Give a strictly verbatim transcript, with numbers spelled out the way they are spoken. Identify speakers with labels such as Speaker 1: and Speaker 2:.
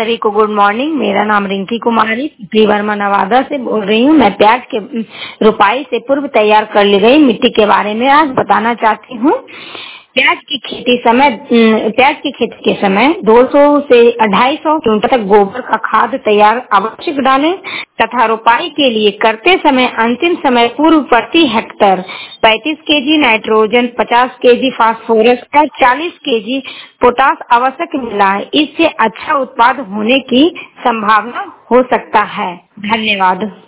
Speaker 1: सभी को good morning. मेरा नाम रिंकी कुमारी पिपली वर्मा नवादा से बोल रही हूँ। मैं प्याज के रोपाई से पूर्व तैयार कर ली गई मिट्टी के बारे में आज बताना चाहती हूँ। प्याज की खेती समय प्याज की खेती के समय दो सौ से ढाई सौ क्विंटल तक गोबर का खाद तैयार आवश्यक डालें तथा रोपाई के लिए करते समय अंतिम समय पूर्व प्रति हेक्टर पैंतीस केजी नाइट्रोजन, पचास केजी फास्फोरस और चालीस केजी पोटास आवश्यक मिलाएं। इससे अच्छा उत्पाद होने की संभावना हो सकता है। धन्यवाद।